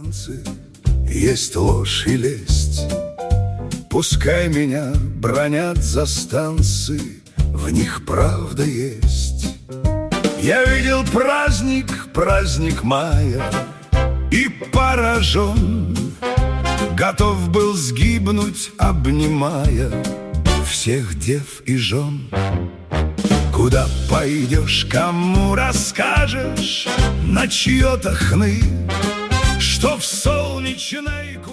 танцы есть ложь и лесть. Пускай меня бранят за станцы, в них правда есть. Я видел праздник, праздник мая, и поражен, готов был сгибнуть, обнимая всех дев и жен. Куда пойдешь, кому расскажешь на чье-то хны, что в солнечной